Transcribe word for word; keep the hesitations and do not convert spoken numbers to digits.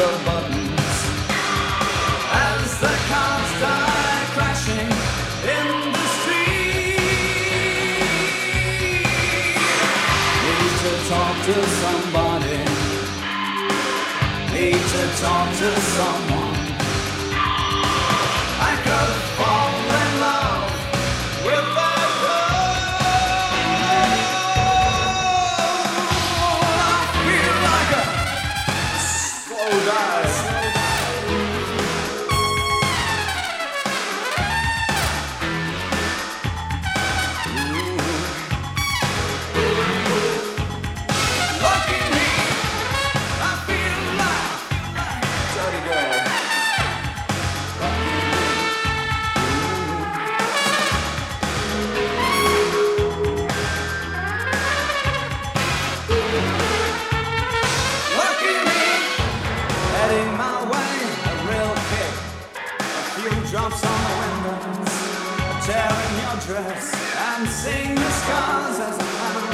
the buttons as the cars die crashing in the street. Need to talk to somebody. Need to talk to someone. I could fall in love with that girl. I feel like a slow dive. Lucky me, I feel like dirty girl. Lucky me, heading my way, a real kick, a few drops on the windows, a tear in your dress, and seeing the scars as a matter